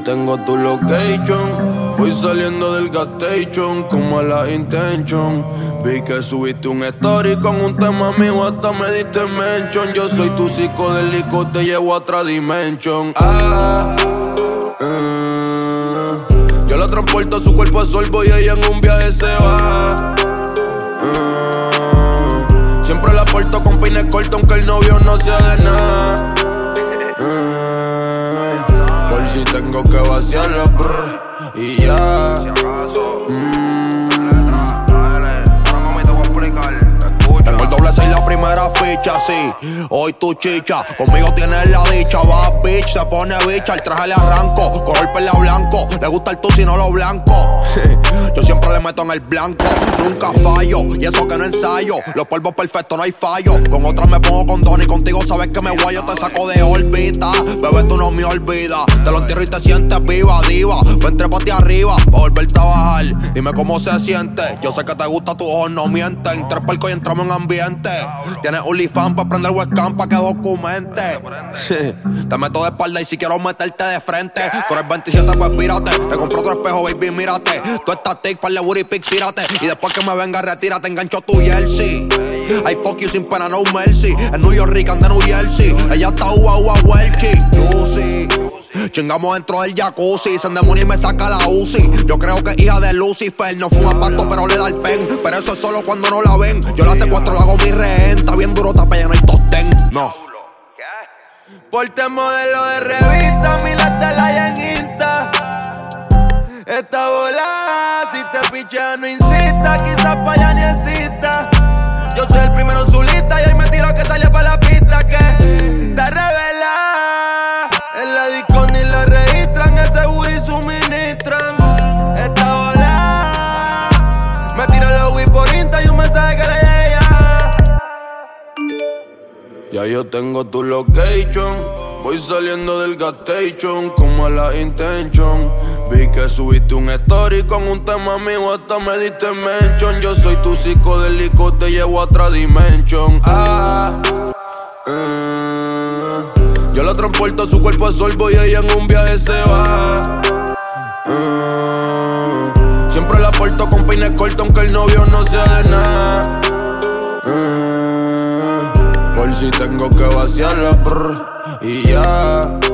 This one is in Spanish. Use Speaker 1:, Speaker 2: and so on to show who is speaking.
Speaker 1: tengo tu location. Voy saliendo del gas station con mala intention. Vi que subiste un story con un tema mío, hasta me diste mention. Yo soy tu psicodélico, te llevo a otra dimension. Yo la transporto a su cuerpo a Sorbo y ella en un viaje se va. Siempre la porto con peines cortos aunque el novio no sea de nada. Por si tengo que vaciarla, y ya. Tengo el doble 6 la primera ficha, sí. Hoy tu chicha, conmigo tienes la dicha. Bad bitch, se pone bicha, el traje le arranco. Color perla blanco, le gusta el tusi, no lo blanco. Yo siempre le meto en el blanco, nunca fallo. Y eso que no ensayo, los polvos perfectos no hay fallo. Con otras me pongo condón y contigo sabes que me guayo. Te saco de órbita, bebé tú no me olvidas. Te lo entierro y te sientes viva, diva. Ven trépate arriba, pa' volverte a bajar. Dime cómo se siente, yo sé que te gusta, tus ojos no mienten. Tres palcos y entramos en ambiente. Tienes OnlyFans pa' prender webcam pa' que documente. Te meto de espalda y si quiero meterte de frente. Tú eres 27, pues pírate. Te compro otro espejo, baby, mírate. Tú estás tic, par de booty pic, tírate. Y después que me venga, retírate, engancho tu jersey. I fuck you sin pena, no mercy. En New York, Rican de New Jersey. Ella está welchy, juicy. Chingamos dentro del jacuzzi. Se endemonia y me saca la Uzi. Yo creo que es hija de Lucifer. No fuma pasto pero le da el pen. Pero eso es solo cuando no la ven. Yo la secuestro, la hago mi rehén. Está bien duro, tapa ya no hay tosten. No. Porte modelo de revista, mi la tela y en Insta. Esta bola, si te pichea no insista. Quizás pa' allá ni exista. Yo soy el primero en su lista y hoy me tiro que sale pa' la pista. Que te revela. En la disco ni lo registran, ese booty suministran. Esta bola, me tiro los Wii por Insta y un mensaje que le llega. Ya yo tengo tu location. Voy saliendo del gas station con mala intention. Vi que subiste un story con un tema mío, hasta me diste mention. Yo soy tu psicodélico, te llevo a otra dimension. Yo la transporto a su cuerpo a Sorbo y ella en un viaje se va. Siempre la porto con peines cortos aunque el novio no sea de nada. Por si tengo que vaciarla, y ya.